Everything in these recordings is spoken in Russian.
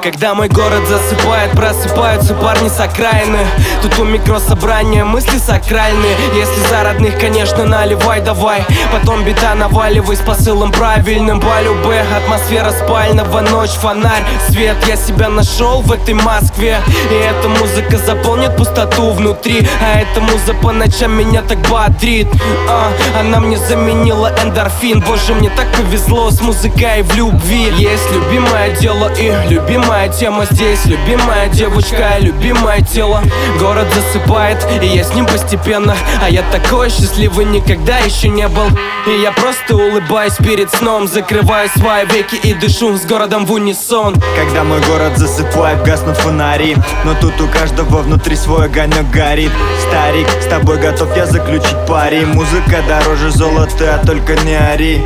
Когда мой город засыпает, просыпаются парни с окраины. Тут у микрособрания мысли сакральные. Если за родных, конечно, наливай давай. Потом бита наваливай с посылом правильным. По любэ, атмосфера спального, ночь, фонарь, свет. Я себя нашел в этой Москве, и эта музыка заполнит пустоту внутри. А эта муза по ночам меня так бодрит. Она мне заменила эндорфин. Боже, мне так повезло с музыкой в любви. Есть любимое дело и любимая тема. Здесь любимая девочка и любимое тело. Город засыпает, и я с ним постепенно. А я такой счастливый никогда еще не был. И я просто улыбаюсь перед сном, закрываю свои веки и дышу с городом в унисон. Когда мой город засыпает, гаснут фонари, но тут у каждого внутри свой огонек горит. Старик, с тобой готов я заключить пари. Музыка дороже золота, только не ори.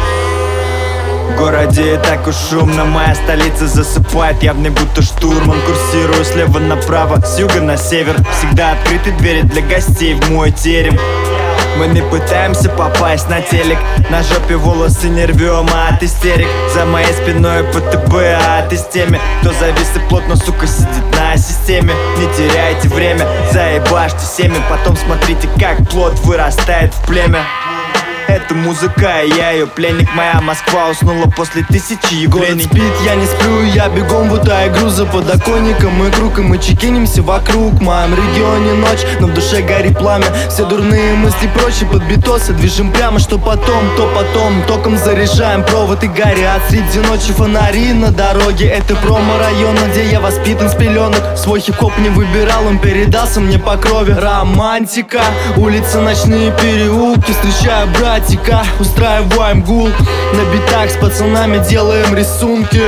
В городе и так уж шумно, моя столица засыпает, явный будто штурман. Курсирую слева направо, с юга на север. Всегда открыты двери для гостей в мой терем. Мы не пытаемся попасть на телек, на жопе волосы не рвем от истерик. За моей спиной ПТБ, а ты с теми, кто завис и плотно, сука, сидит на системе. Не теряйте время, заебашьте семя, потом смотрите, как плод вырастает в племя. Это музыка, и я ее пленник. Моя Москва уснула после тысячи явлений. Город спит, я не сплю, я бегом в эту игру. За подоконником мы круг, и мы чекинимся вокруг. В моем регионе ночь, но в душе горит пламя. Все дурные мысли прочь и под битосы движем прямо. Что потом, то потом, током заряжаем провод и горят среди ночи фонари на дороге. Это промо-район, где я воспитан с пеленок. Свой хип-хоп не выбирал, он передался мне по крови. Романтика, улицы, ночные переулки. Встречаю братья, устраиваем гул. На битах с пацанами делаем рисунки.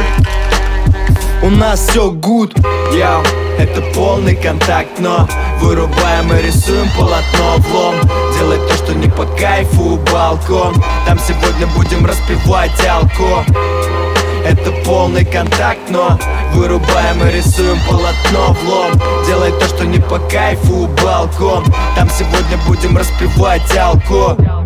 У нас все good. Йоу, это полный контакт, но вырубаем и рисуем полотно в лом. Делать то, что не по кайфу, балкон. Там сегодня будем распивать алко. Это полный контакт, но вырубаем и рисуем полотно в лом. Делай то, что не по кайфу, балкон. Там сегодня будем распивать алко.